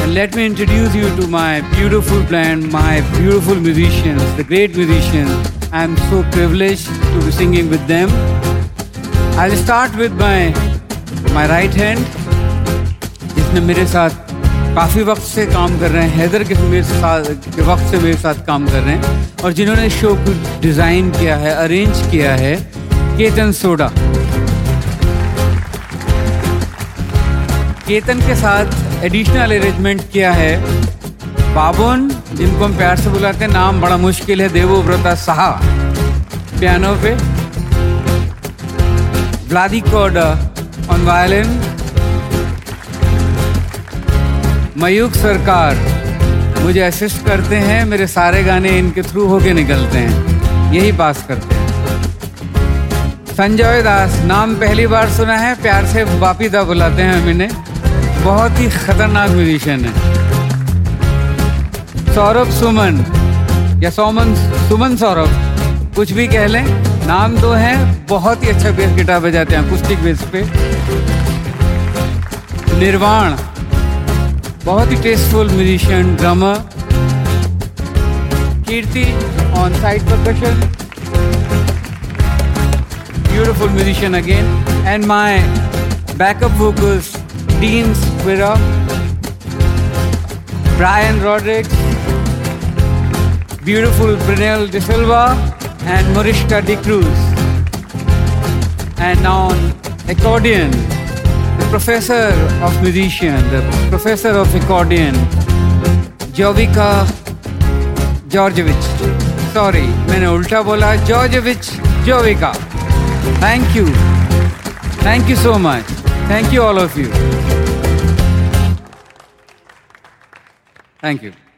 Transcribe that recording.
And let me introduce you to my beautiful band, my beautiful musicians, the great musicians. I am so privileged to be singing with them. I'll start with my right hand, जिसने मेरे साथ काफ़ी वक्त से काम कर रहे हैं, हैदर के वक्त से मेरे साथ काम कर रहे हैं, और जिन्होंने शो को डिज़ाइन किया है, अरेंज किया है, केतन सोडा। केतन के साथ एडिशनल अरेंजमेंट किया है बाबुन, जिनको हम प्यार से बुलाते हैं, नाम बड़ा मुश्किल है, देवोव्रता साहा पियानो पे, व्लादिकोडा ऑन वायलिन, मयूख सरकार मुझे असिस्ट करते हैं, मेरे सारे गाने इनके थ्रू होके निकलते हैं, यही पास करते हैं। संजय दास, नाम पहली बार सुना है, प्यार से बापीदा बुलाते हैं हम इन्हें, बहुत ही खतरनाक म्यूजिशियन है। सौरभ सुमन या सुमन सौरभ, कुछ भी कह लें, नाम दो हैं, बहुत ही अच्छा बेस गिटार बजाते हैं अकॉस्टिक बेस पे। निर्वाण, बहुत ही tasteful musician, drummer. Kirti on side percussion, beautiful musician again. And my backup vocals, Dean Spira, Brian Rodrigues, beautiful Brunel De Silva, and Mariska De Cruz. And now on accordion, the professor of musician, the professor of accordion, Jovica Georgievich. Sorry, मैंने उल्टा बोला, Georgievich Jovica. Thank you. Thank you so much. Thank you all of you. Thank you.